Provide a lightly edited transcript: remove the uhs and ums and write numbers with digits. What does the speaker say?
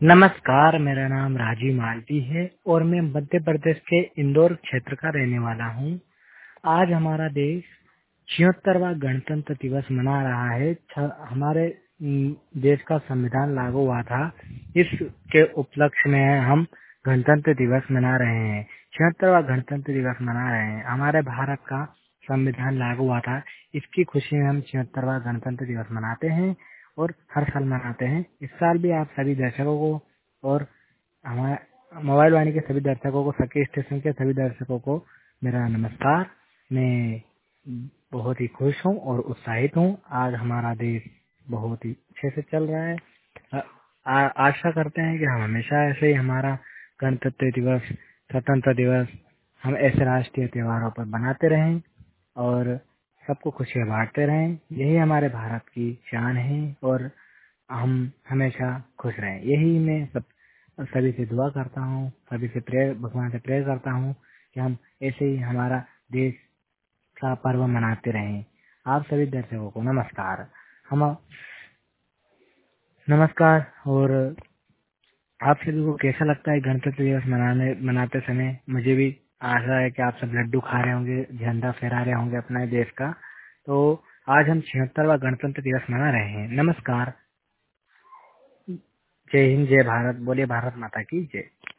नमस्कार, मेरा नाम राजीव मालवी है और मैं मध्य प्रदेश के इंदौर क्षेत्र का रहने वाला हूँ। आज हमारा देश 76वां गणतंत्र दिवस मना रहा है। हमारे देश का संविधान लागू हुआ था। इसके उपलक्ष्य में हम गणतंत्र दिवस मना रहे हैं। 76वां गणतंत्र दिवस मना रहे हैं। हमारे भारत का संविधान लागू हुआ था। इसकी खुशी में हम 76वां गणतंत्र दिवस मनाते हैं और हर साल मनाते हैं। इस साल भी आप सभी दर्शकों को और हमारे मोबाइल वाणी के सभी दर्शकों को, सखी स्टेशन के सभी दर्शकों को मेरा नमस्कार। मैं बहुत ही खुश हूँ और उत्साहित हूँ। आज हमारा देश बहुत ही अच्छे से चल रहा है। आशा करते हैं कि हम हमेशा ऐसे ही हमारा गणतंत्र दिवस, स्वतंत्र दिवस हम ऐसे राष्ट्रीय त्योहारों पर बनाते रहें और सबको खुशियाँ बांटते रहें। यही हमारे भारत की शान है और हम हमेशा खुश रहें। यही मैं सभी से दुआ करता हूँ, सभी से भगवान से प्रेयर करता हूँ कि हम ऐसे ही हमारा देश का पर्व मनाते रहें। आप सभी दर्शकों को नमस्कार। हम नमस्कार। और आप सभी को कैसा लगता है गणतंत्र दिवस मनाते समय? मुझे भी आशा है कि आप सब लड्डू खा रहे होंगे, झंडा फहरा रहे होंगे अपने देश का। तो आज हम 76वां गणतंत्र दिवस मना रहे हैं। नमस्कार। जय हिंद, जय भारत। बोलिए भारत माता की जय।